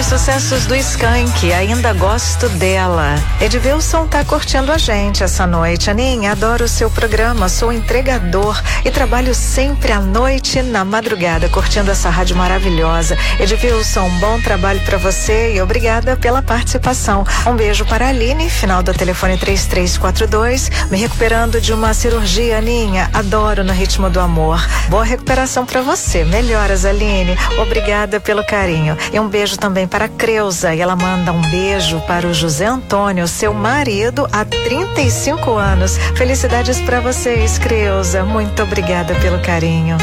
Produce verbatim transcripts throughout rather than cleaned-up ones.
os sucessos do Skank, Ainda Gosto Dela. Edvilson tá curtindo a gente essa noite. Aninha, adoro o seu programa, sou entregador e trabalho sempre à noite e na madrugada, curtindo essa rádio maravilhosa. Edvilson, bom trabalho pra você e obrigada pela participação. Um beijo para a Aline, final do telefone três três quatro dois, me recuperando de uma cirurgia, Aninha, adoro No Ritmo do Amor. Boa recuperação pra você, melhoras, Aline, obrigada pelo carinho. E um beijo também para a Creuza, e ela manda um beijo para o José Antônio, seu marido há trinta e cinco anos. Felicidades para vocês, Creuza, muito obrigada pelo carinho.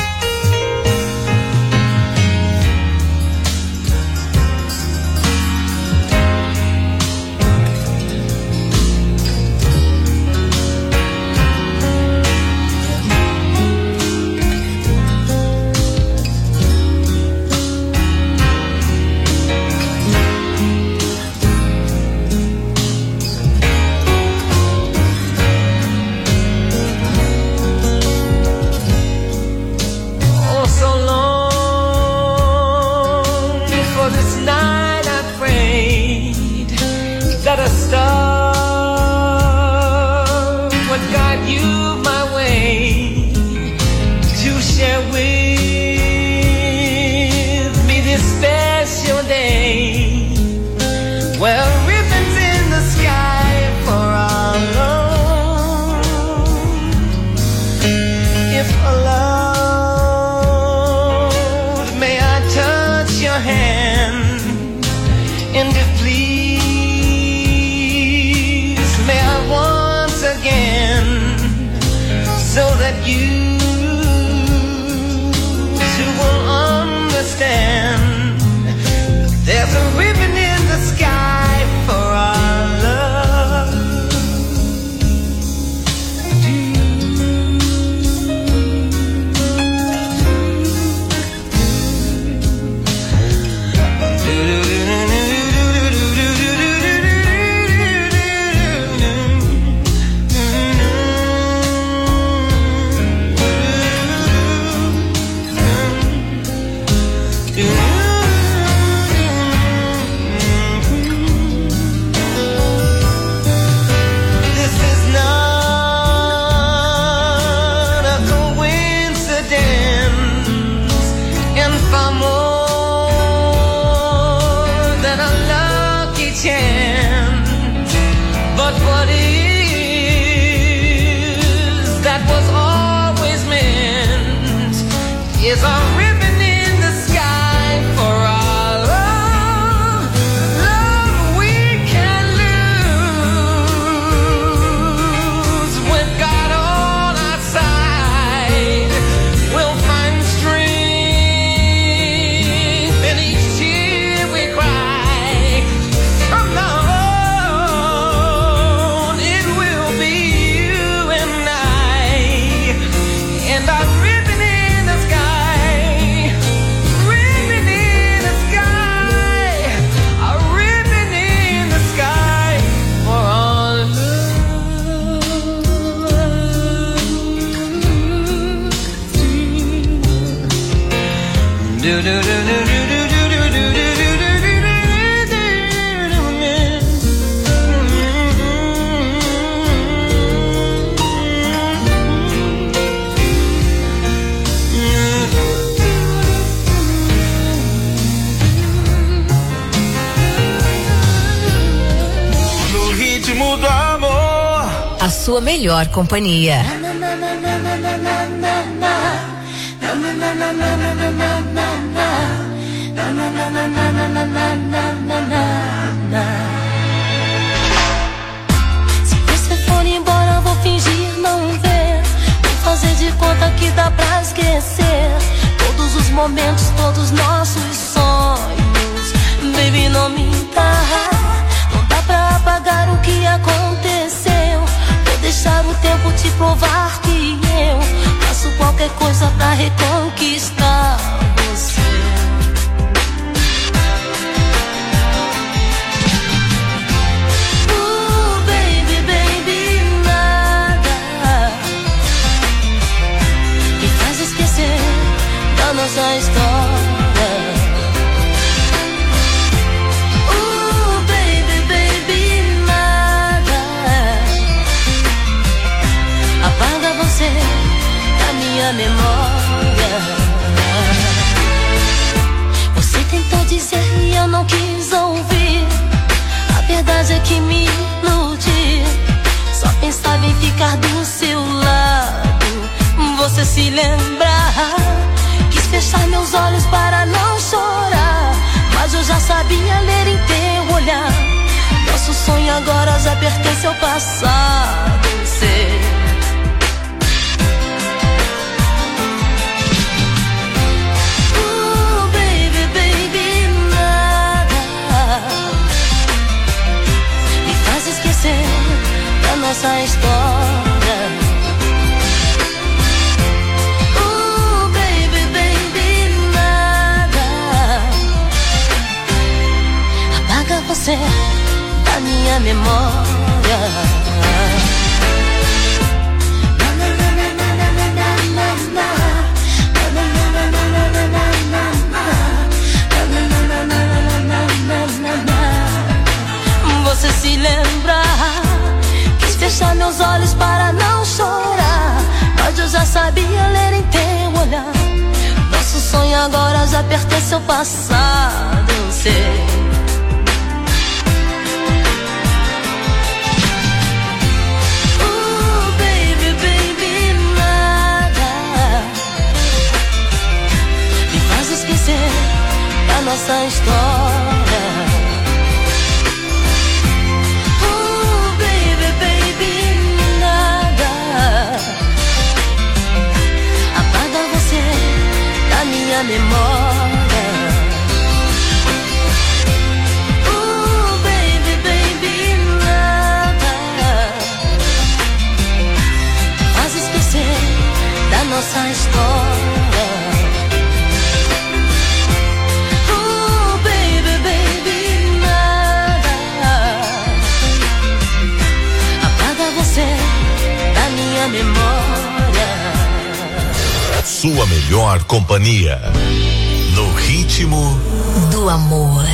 Sua melhor companhia. Se você for embora, vou fingir não ver. Vou fazer de conta que dá pra esquecer todos os momentos, todos nossos sonhos. Baby, não minta, não dá pra apagar o que aconteceu. Deixar o tempo te provar que eu faço qualquer coisa pra reconquistar você. Uh, baby, baby, nada me faz esquecer da nossa história. se lembrar. Quis fechar meus olhos para não chorar, mas eu já sabia ler em teu olhar. Nosso sonho agora já pertence ao passado, sei. Uh, baby, baby, nada me faz esquecer da nossa história. Uh, baby, baby, nada apaga você da minha memória. Você se lembra? Quis fechar meus olhos para não chorar, mas eu já sabia ler em teu olhar. Nosso sonho agora já pertence ao passado, eu sei. Nossa história. Oh, baby, baby, nada apaga você da minha memória. Oh, baby, baby, nada faz esquecer da nossa história. Da minha memória. Sua melhor companhia no ritmo do amor.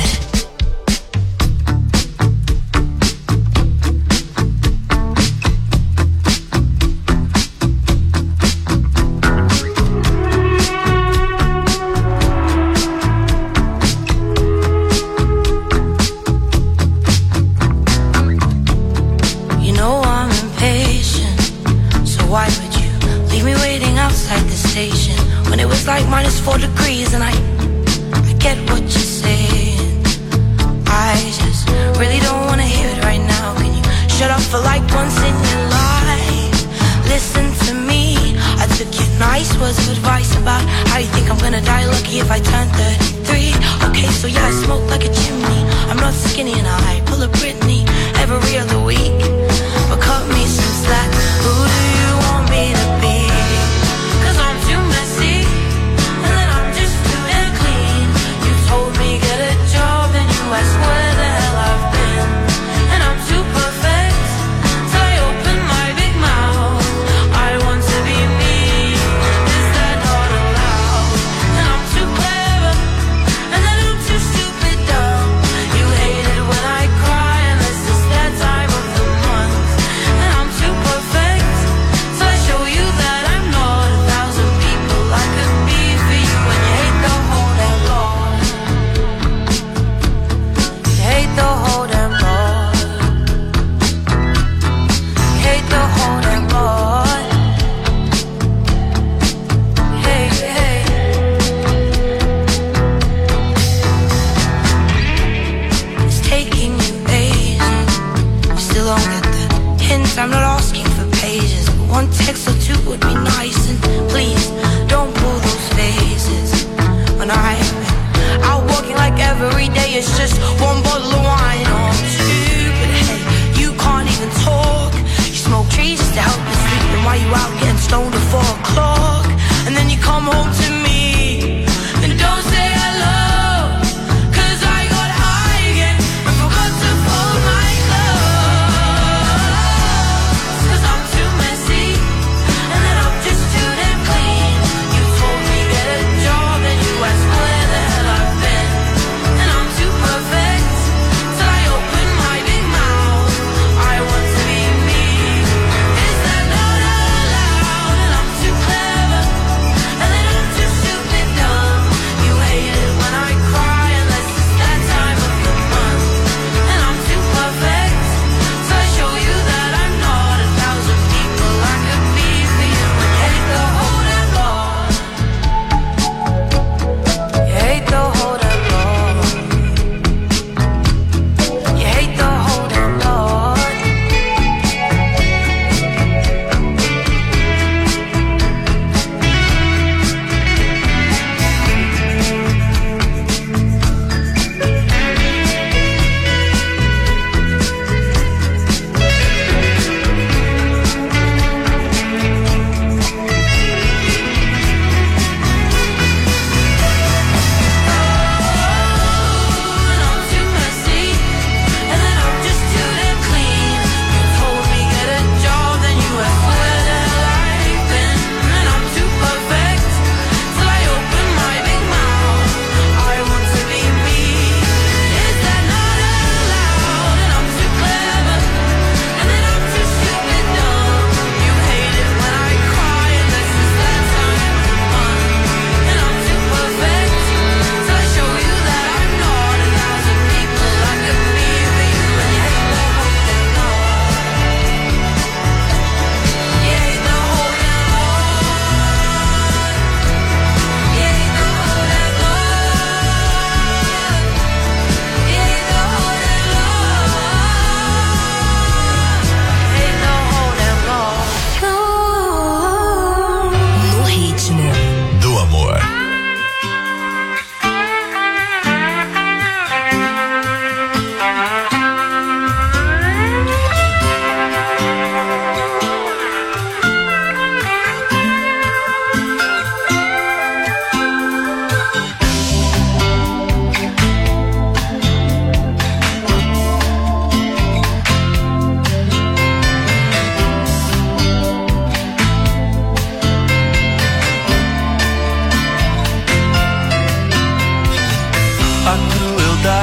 Too clever.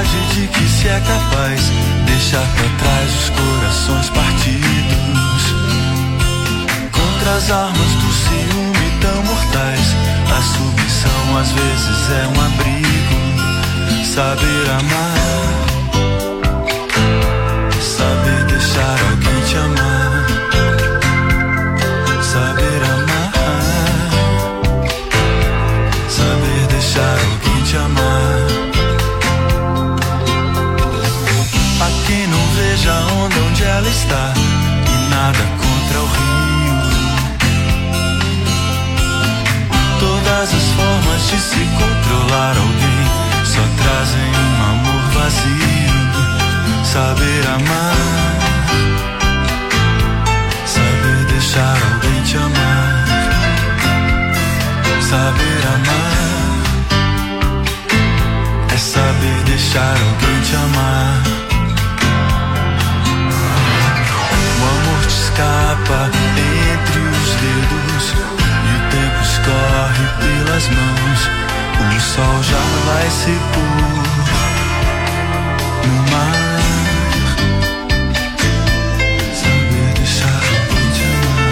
verdade de que se é capaz deixar pra trás os corações partidos. Contra as armas do ciúme tão mortais, a submissão às vezes é um abrigo. Saber amar, saber deixar alguém te amar. Saber amar, saber deixar alguém te amar. A quem não veja a onda onde ela está, e nada contra o rio. Todas as formas de se controlar alguém só trazem um amor vazio. Saber amar, saber deixar alguém te amar. Saber amar é saber deixar alguém te amar. O amor te escapa entre os dedos e o tempo escorre pelas mãos. O sol já vai se pôr no mar. Saber deixar alguém te amar.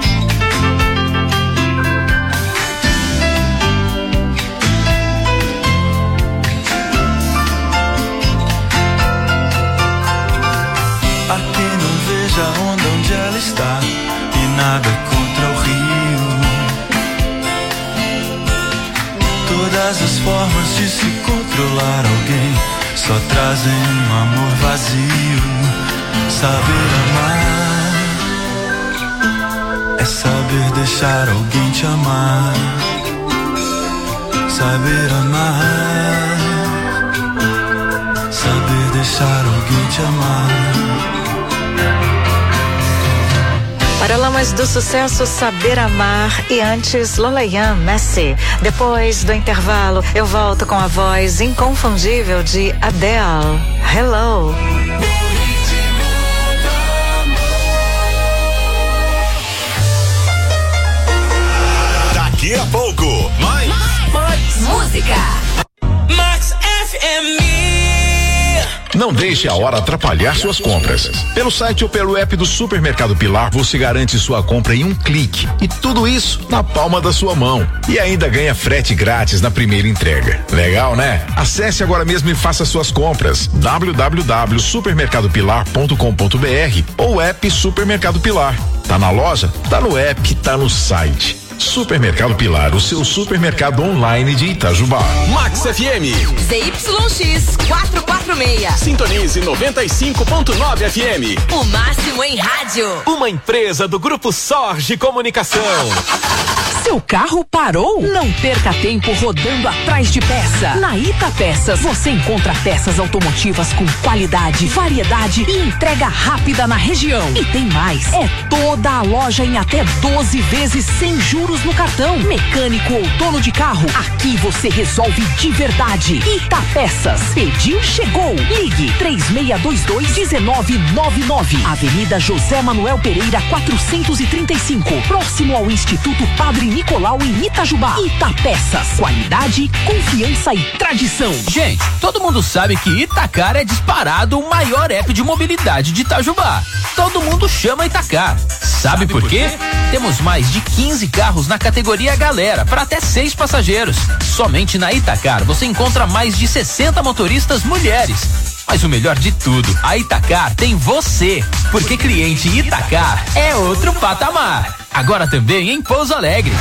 A quem não veja a onda onde ela está, e nada contra o rio. Todas as formas de se controlar alguém só trazem um amor vazio. Saber amar é saber deixar alguém te amar. Saber amar, saber deixar alguém te amar. Paralamas do sucesso, Saber Amar, e antes Lolayan, Messi. Depois do intervalo, eu volto com a voz inconfundível de Adele. Hello. Daqui a pouco, mais, mais, mais música. Max F M. Não deixe a hora atrapalhar suas compras. Pelo site ou pelo app do Supermercado Pilar, você garante sua compra em um clique. E tudo isso na palma da sua mão. E ainda ganha frete grátis na primeira entrega. Legal, né? Acesse agora mesmo e faça suas compras. w w w ponto supermercado pilar ponto com ponto b r ou app Supermercado Pilar. Tá na loja? Tá no app, tá no site. Supermercado Pilar, o seu supermercado online de Itajubá. Max F M. Z Y X quatrocentos e quarenta e seis. Sintonize noventa e cinco ponto nove F M. O máximo em rádio. Uma empresa do Grupo Sorge Comunicação. Seu carro parou? Não perca tempo rodando atrás de peça. Na Ita Peças você encontra peças automotivas com qualidade, variedade e entrega rápida na região. E tem mais, é toda a loja em até doze vezes sem juros no cartão. Mecânico ou dono de carro, aqui você resolve de verdade. Ita Peças, pediu, chegou. Ligue três seis dois dois um nove nove nove. Avenida José Manuel Pereira quatrocentos e trinta e cinco, próximo ao Instituto Padre Nicolau em Itajubá. Ita Peças, qualidade, confiança e tradição. Gente, todo mundo sabe que Itacar é disparado o maior app de mobilidade de Itajubá. Todo mundo chama Itacar. Sabe por quê? Temos mais de quinze carros na categoria Galera, para até seis passageiros. Somente na Itacar você encontra mais de sessenta motoristas mulheres. Mas o melhor de tudo, a Itacar tem você, porque cliente Itacar é outro patamar. Agora também em Pouso Alegre.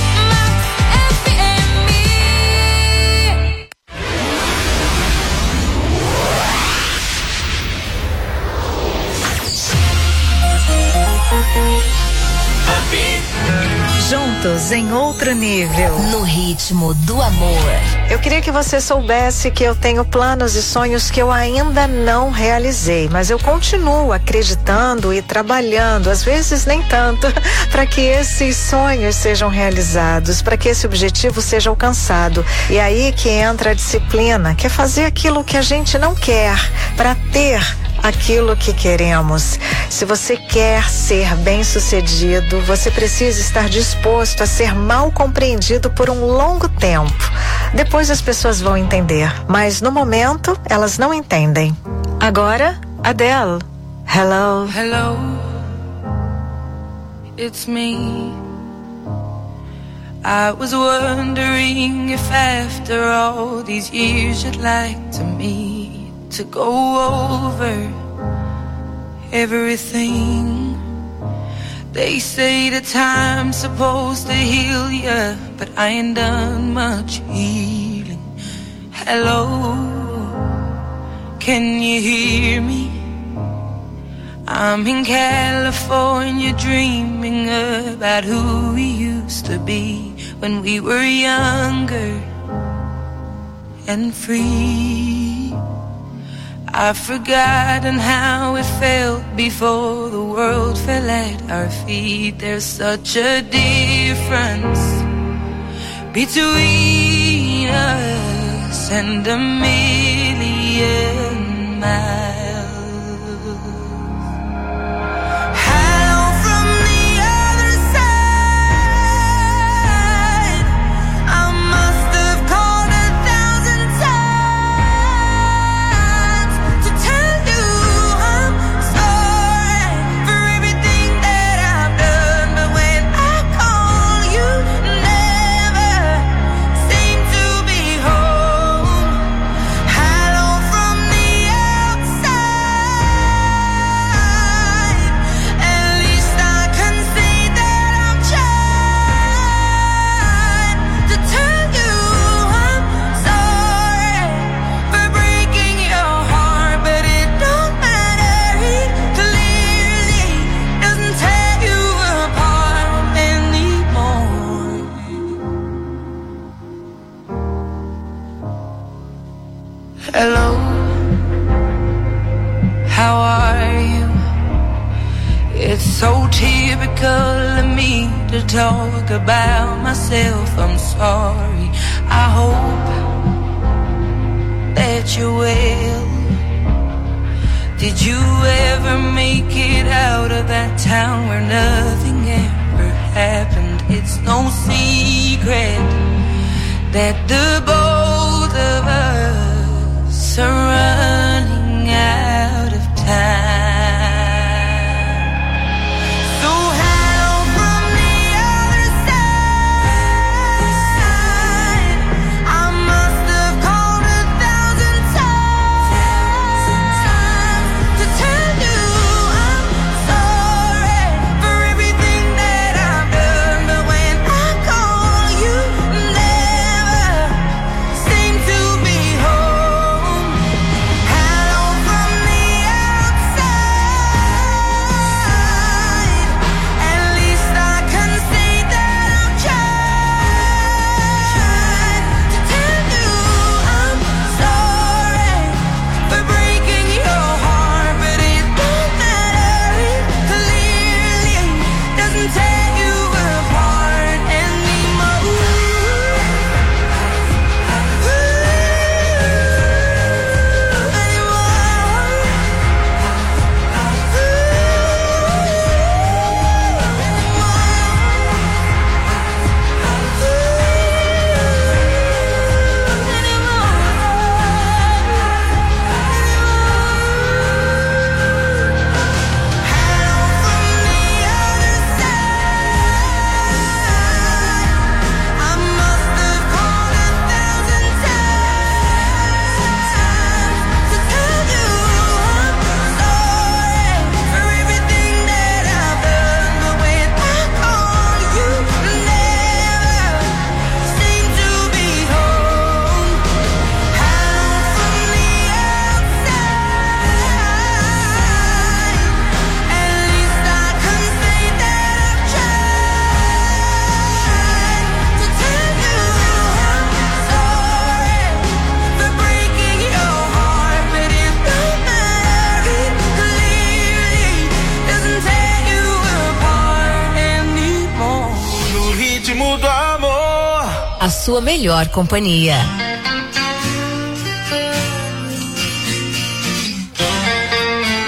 Juntos em outro nível. No ritmo do amor. Eu queria que você soubesse que eu tenho planos e sonhos que eu ainda não realizei, mas eu continuo acreditando e trabalhando, às vezes nem tanto, para que esses sonhos sejam realizados, para que esse objetivo seja alcançado. E aí que entra a disciplina, que é fazer aquilo que a gente não quer, para ter aquilo que queremos. Se você quer ser bem-sucedido, você precisa estar disposto a ser mal compreendido por um longo tempo. Depois as pessoas vão entender, mas no momento elas não entendem. Agora, Adele. Hello. Hello. It's me. I was wondering if after all these years you'd like to meet, to go over everything. They say the time's supposed to heal ya, but I ain't done much healing. Hello, can you hear me? I'm in California dreaming about who we used to be when we were younger and free. I've forgotten how it felt before the world fell at our feet. There's such a difference between us and a million miles. Hello, how are you? It's so typical of me to talk about myself. I'm sorry. I hope that you're well. Did you ever make it out of that town where nothing ever happened? It's no secret that the both of us are running out of time. So hello from the other side. I must have called a thousand times to tell you I'm sorry for everything that I've done. But when I call, you never seem to be home. A sua melhor companhia.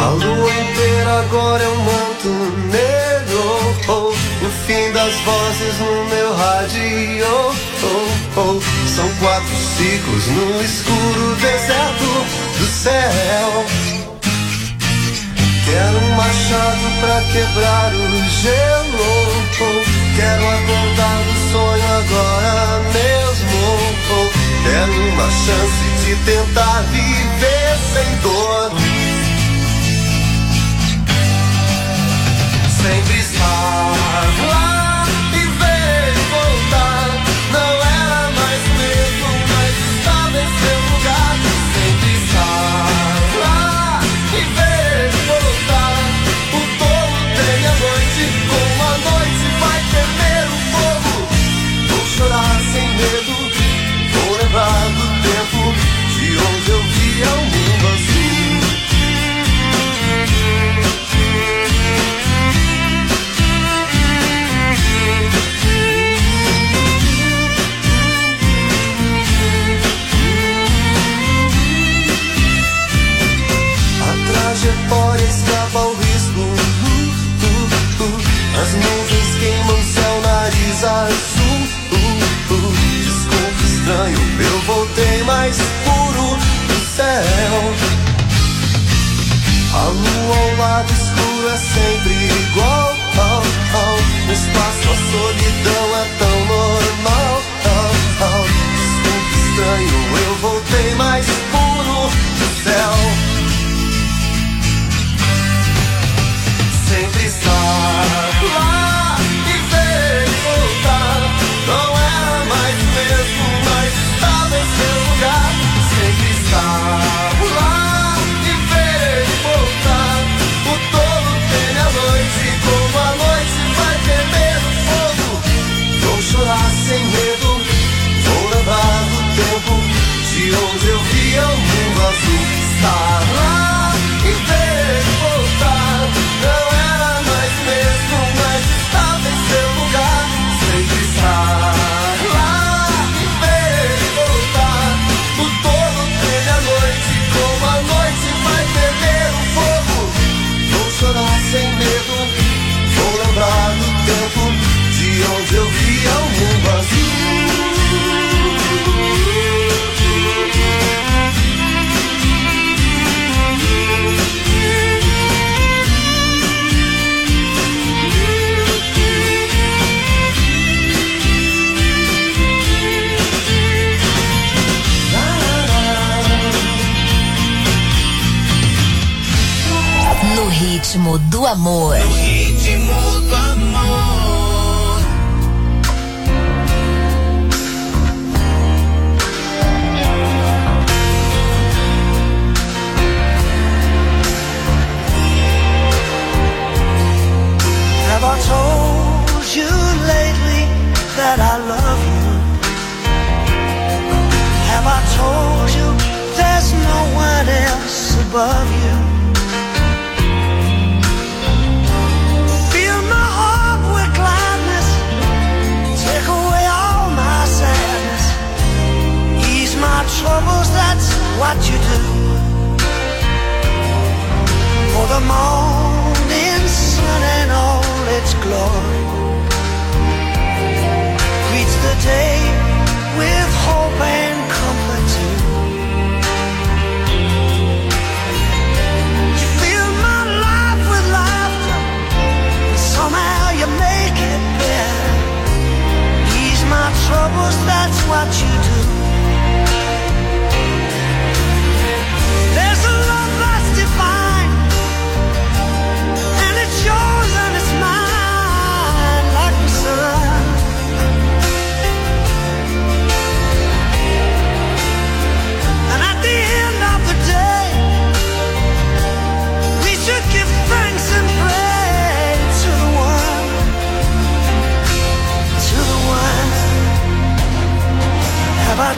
A lua inteira agora é um manto negro, oh, o fim das vozes no meu rádio, oh, oh. São quatro ciclos no escuro deserto do céu. Quero um machado pra quebrar o gelo, oh. Quero acordar do sonho agora mesmo, oh. Quero uma chance de tentar viver sem dor. Sempre estar lá e ver e voltar. Não era mais o mesmo, mas estava em seu lugar. Sempre estar lá e ver e voltar. O tolo tem a noite, como a noite vai temer o fogo. Vou chorar sem medo, vou lembrar do tempo de onde eu via o mundo azul. Trajetória escapa ao risco, uh, uh, uh. As nuvens queimam seu nariz azul, uh, uh. Desculpe estranho, eu voltei mais puro do céu. A lua ao lado escuro é sempre igual, oh, oh. No espaço a solidão é tão normal, oh, oh. Desculpe estranho, eu voltei mais puro do céu. Sempre estar lá e ver e voltar. Não era mais o mesmo, mas estava em seu lugar. Sempre estar lá e ver e voltar. O tolo teme a noite, como a noite vai temer o fogo. Vou chorar sem medo, vou lembrar do tempo de onde eu via o mundo azul. Estar lá e ver e voltar. Não era mais mesmo, mas estava em seu lugar. Sempre estar lá e ver e voltar. O tolo teme a noite, como a noite vai temer o fogo. Vou chorar sem medo, vou lembrar do tempo de onde eu via o mundo azul. No ritmo do amor. No ritmo do amor. Have I told you lately that I love you? Have I told you there's no one else above you? Troubles, that's what you do. For the morning sun and all its glory greets the day with hope and comfort too. You fill my life with laughter, and somehow you make it better. Ease my troubles, that's what you do. There's a love that's divine, and it's yours and it's mine, like the sun. And at the end of the day, we should give thanks and pray to the one, to the one. Have I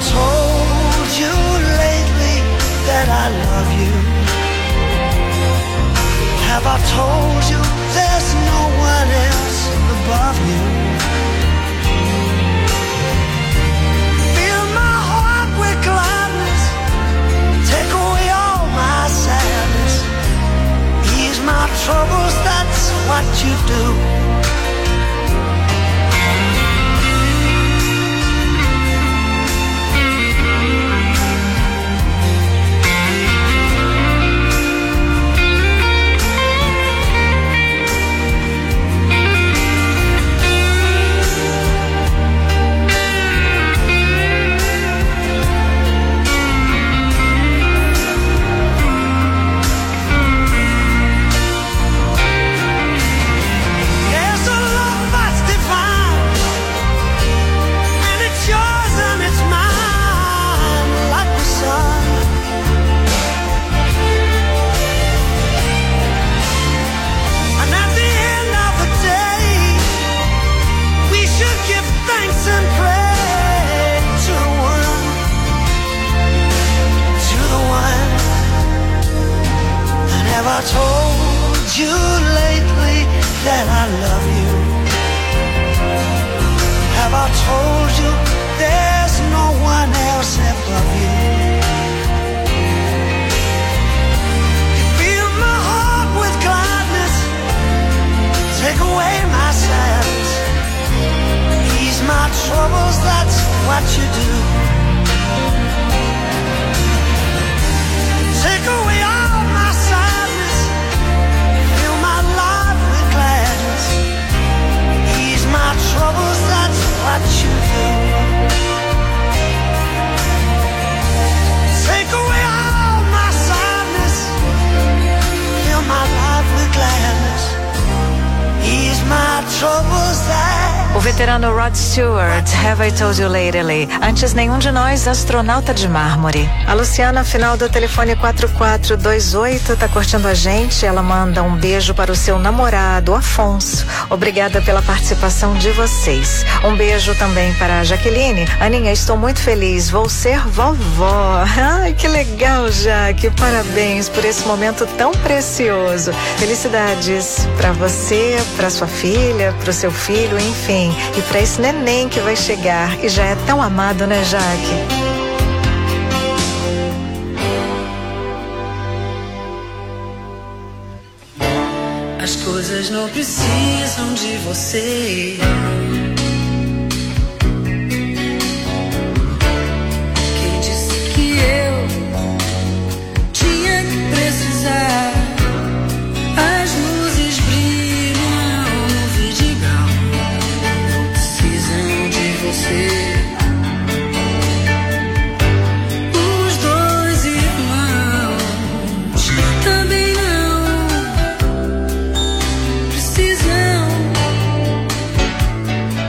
I told you lately that I love you? Have I told you there's no one else above you? You fill my heart with gladness, take away my sadness, ease my troubles, that's what you do. Take away all my sadness, fill my life with gladness, ease my troubles, that's what you do. Take away all my sadness, fill my life with gladness, ease my troubles, that's O veterano Rod Stewart, Have I Told You Lately? Antes nenhum de nós, Astronauta de Mármore. A Luciana, final do telefone quatro quatro dois oito, tá curtindo a gente. Ela manda um beijo para o seu namorado, Afonso. Obrigada pela participação de vocês. Um beijo também para a Jaqueline. Aninha, estou muito feliz, vou ser vovó. Ai, que legal, Jaque. Parabéns por esse momento tão precioso. Felicidades para você, para sua filha, para o seu filho, enfim. E para esse neném que vai chegar e já é tão amado, né, Jaque? As coisas não precisam de você. Quem disse que eu tinha que precisar? As luzes brilham no vidigal, não precisam de você. Os dois irmãos também não precisam.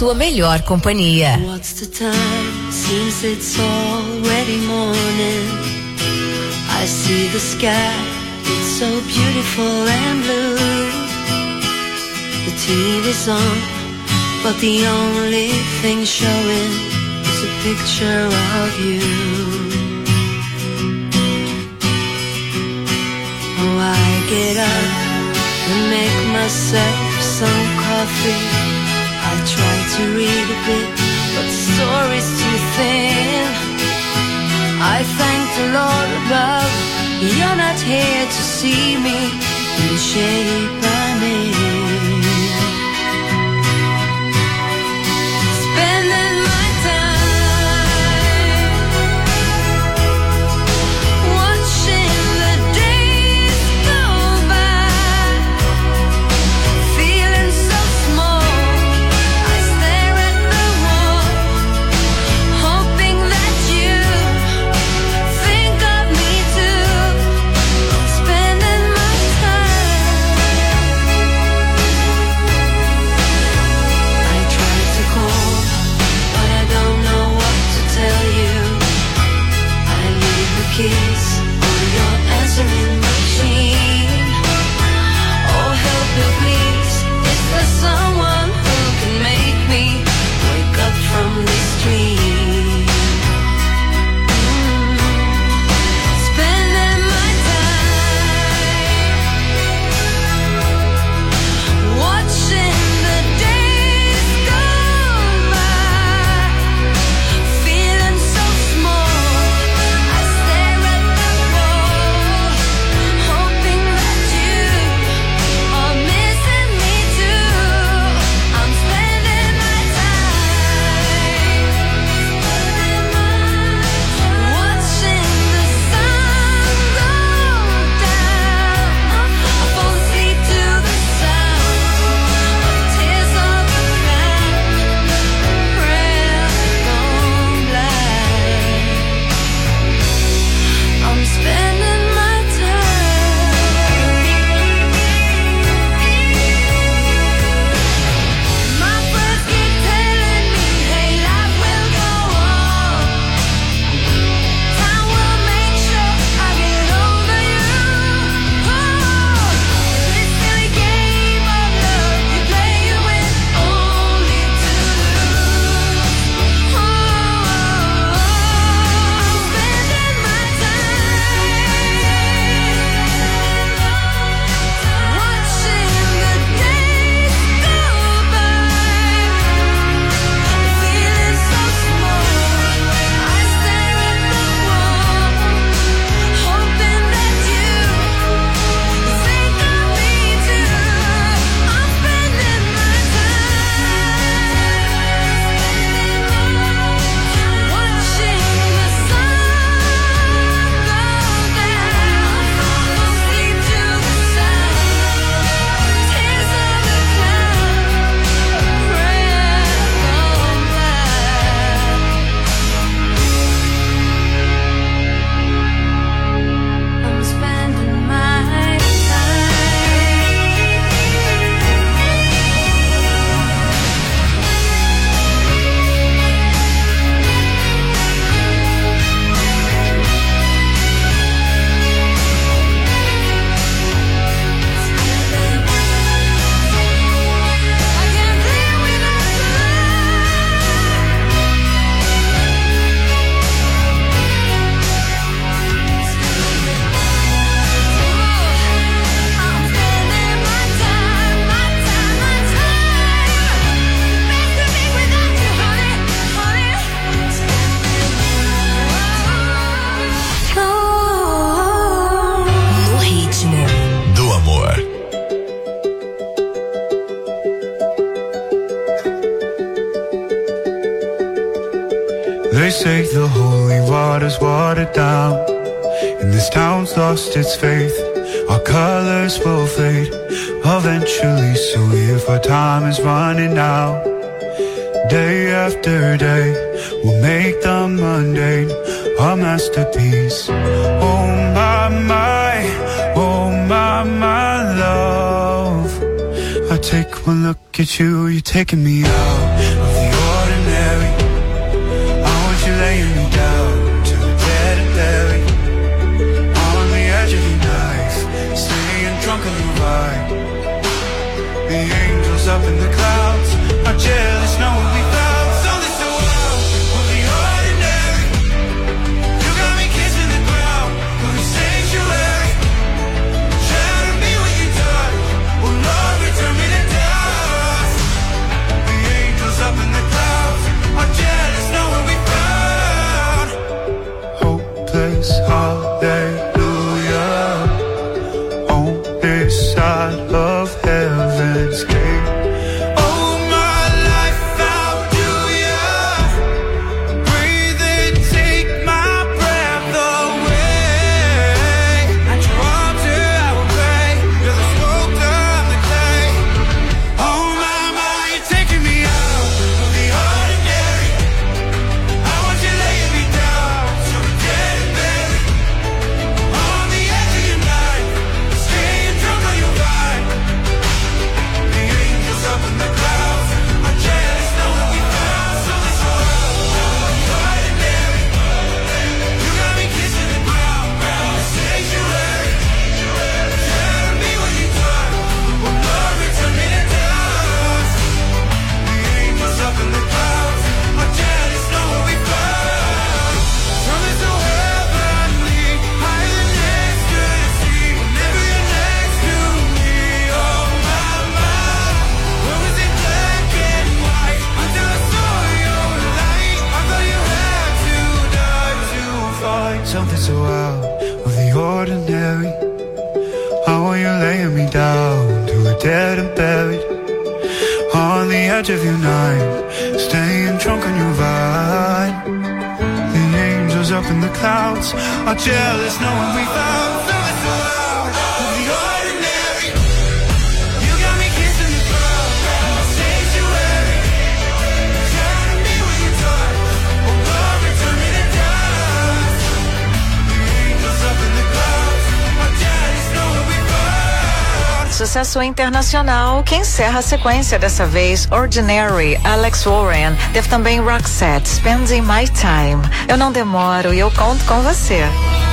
sua melhor companhia. What's the time? Seems it's already morning. I see the sky, it's so beautiful and blue. The T V's on, but the only thing showing is a picture of you. Oh, I get up and make myself some coffee. I try to read a bit, but the story's too thin. I thank the Lord above, you're not here to see me in the shape I'm in. Spending my time watching the days go by, feeling so small. I stare at the wall, hoping that you think of me too. I'm spending my time. I try to call, but I don't know what to tell you. I leave the keys on your answering machine. Oh, help me please, is there someone who can make me wake up from this dream? Mm. Spending my time watching the days go by, feeling so small. I stare at the wall, hoping that you are missing me too. I'm spending my time watching the sun go down. I fall asleep to the sound of tears on the ground, prayer gone blind. I'm spending my time. My friends keep telling me, hey, life will go on. Time will make sure I get over you. Oh, this silly game of love you play, you win only to lose. Oh, I'm spending my time watching the days go by, feeling so small. I stare at the wall, hoping that you think of me too. I'm spending my time watching the sun go down. Sleep to the sound, tears on the cloud, prayer gone blind. I'm spending my No ritmo do amor. They say the holy water's watered down, and this town's lost its faith. Our colors will fade eventually, so if our time is running out, day after day, we'll make the mundane a masterpiece. Oh my, my, oh my, my love. I take one look at you, you're taking me out of something so out of the ordinary. How are you laying me down to a dead and buried on the edge of your night, staying drunk on your vine. The angels up in the clouds are jealous knowing we found something so out of the ordinary. You got me kissing the clouds, sanctuary. Turn me when you touch, oh love, return me to dust. The angels up in the clouds are jealous knowing we found. Sucesso internacional que encerra a sequência dessa vez, Ordinary, Alex Warren. Teve também Roxette, Spending My Time. Eu não demoro e eu conto com você.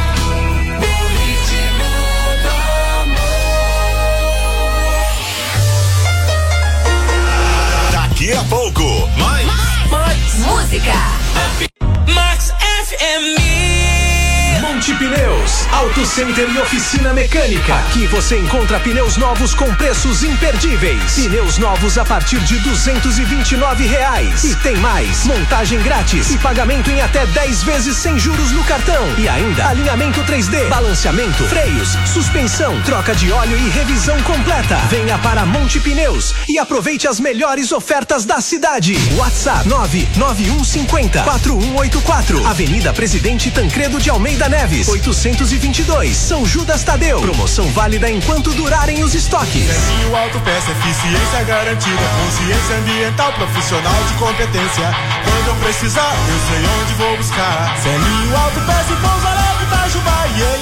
Daqui a pouco, mais, mais, mais música. Max F M. Monte Pneus, Auto Center e oficina mecânica. Aqui você encontra pneus novos com preços imperdíveis. Pneus novos a partir de duzentos e vinte e nove reais. E tem mais, montagem grátis e pagamento em até dez vezes sem juros no cartão. E ainda alinhamento três D, balanceamento, freios, suspensão, troca de óleo e revisão completa. Venha para Monte Pneus e aproveite as melhores ofertas da cidade. WhatsApp nove nove um cinco zero quatro um oito quatro. Avenida Presidente Tancredo de Almeida Neves, oitocentos e vinte e dois, São Judas Tadeu. Promoção válida enquanto durarem os estoques. Zelinho Autopeça, eficiência garantida, consciência ambiental, profissional de competência. Quando eu precisar, eu sei onde vou buscar. Zelinho Autopeça e Pouso Alegre, Itajubá, yeah,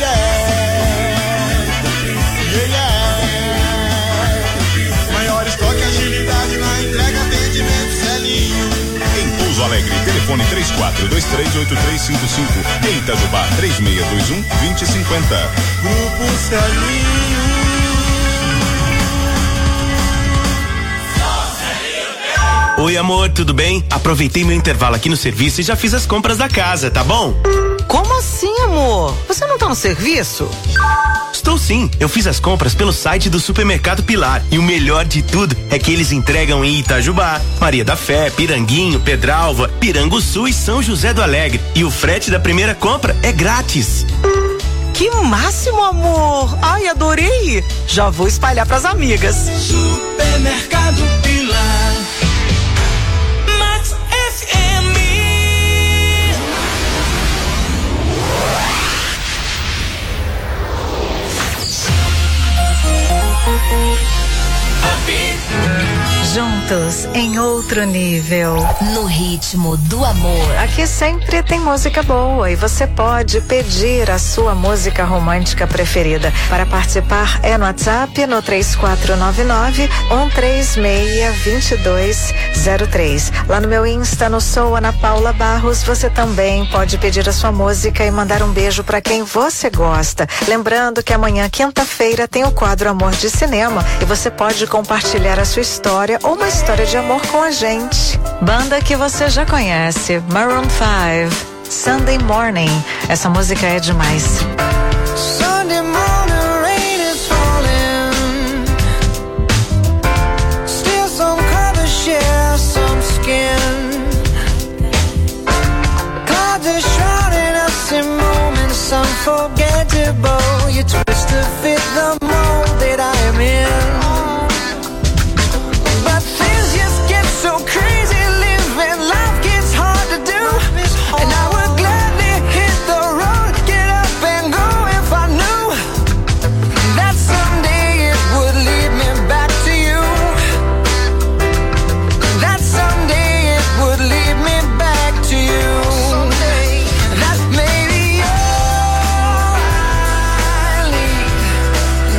yeah. Yeah, yeah. Maior estoque, agilidade na entrega, atendimento, Zelinho. Em Pouso Alegre, telefone três quatro dois três oito três cinco cinco. Em Itajubá, três seis dois um dois zero cinco zero. Grupo Celinho. Oi, amor, tudo bem? Aproveitei meu intervalo aqui no serviço e já fiz as compras da casa, tá bom? Como assim, amor? Você não tá no serviço? Estou sim, eu fiz as compras pelo site do Supermercado Pilar e o melhor de tudo é que eles entregam em Itajubá, Maria da Fé, Piranguinho, Pedralva, Piranguçu e São José do Alegre. E o frete da primeira compra é grátis. Que máximo, amor! Ai, adorei! Já vou espalhar pras amigas. Supermercado Pilar. Max F M. Juntos em outro nível. No ritmo do amor. Aqui sempre tem música boa e você pode pedir a sua música romântica preferida. Para participar é no WhatsApp no três quatro nove nove um três seis dois dois zero três. Lá no meu Insta, no Sou Ana Paula Barros, você também pode pedir a sua música e mandar um beijo para quem você gosta. Lembrando que amanhã, quinta-feira, tem o quadro Amor de Cinema e você pode compartilhar a sua história ou uma história de amor com a gente. Banda que você já conhece, Maroon five, Sunday Morning. Essa música é demais. Sunday morning, rain is falling. Still some colors share some skin. Clouds are shrouding us in moments unforgettable. You twist to fit the mold that I am in. So crazy living, life gets hard to do, and I would gladly hit the road, get up and go if I knew that someday it would lead me back to you, that someday it would lead me back to you, that maybe you're I leave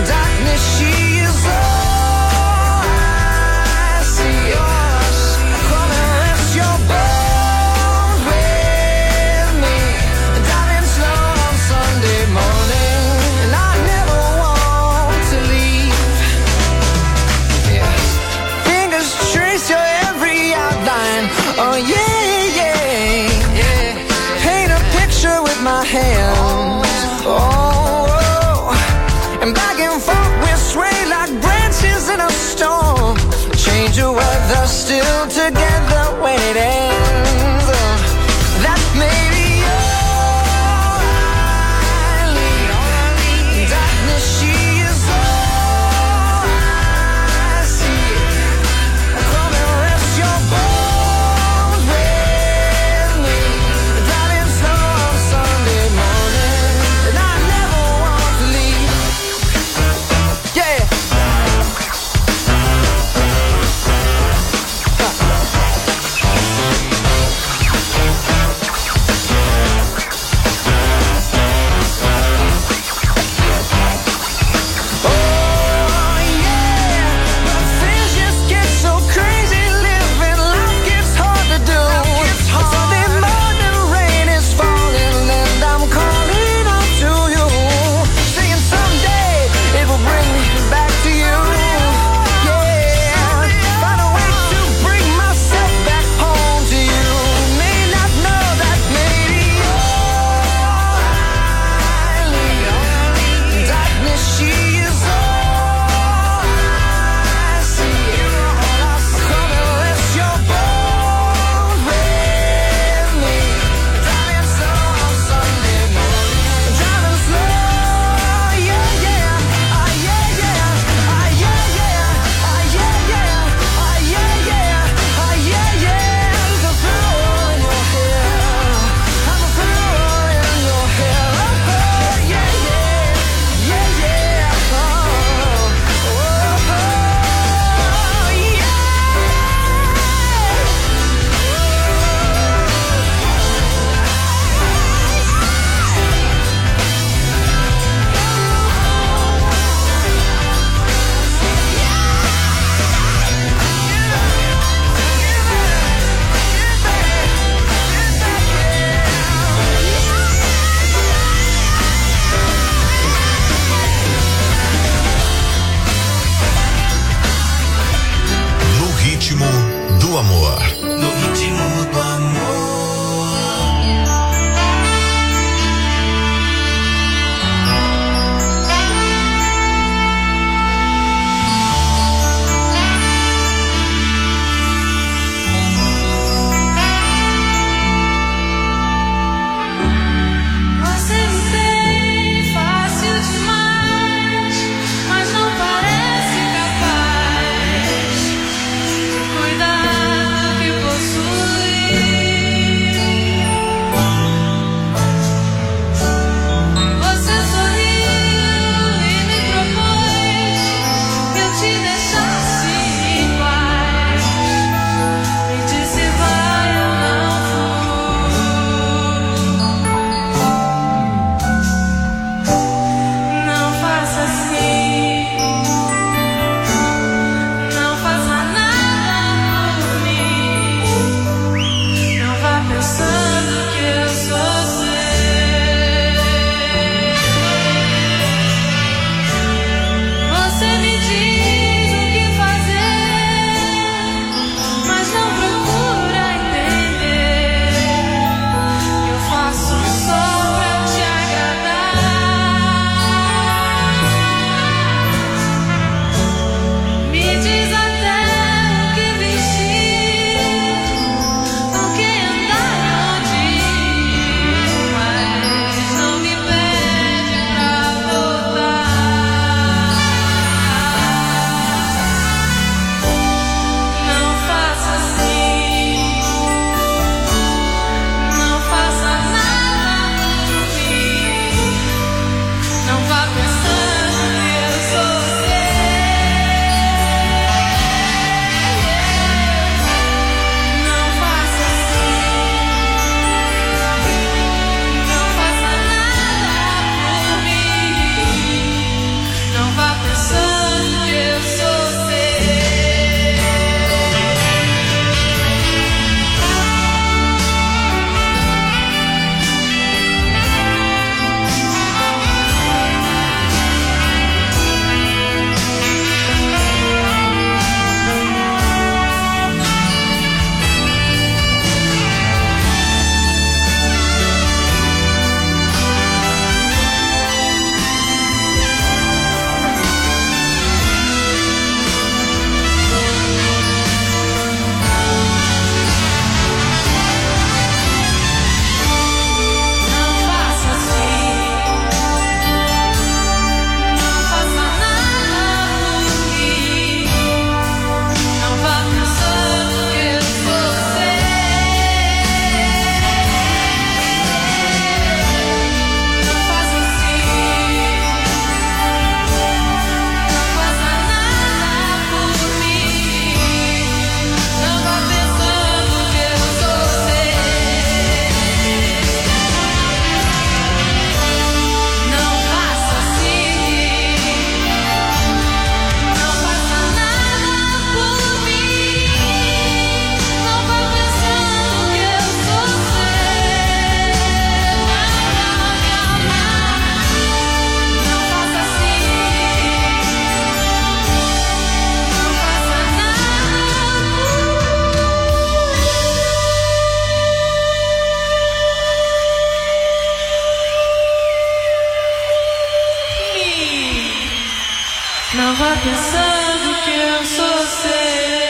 Tava pensando que eu sou ser.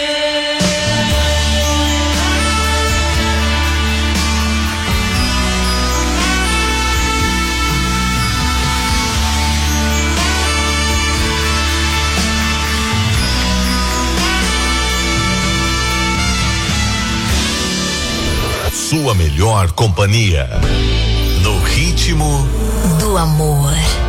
Sua melhor companhia, no ritmo do amor.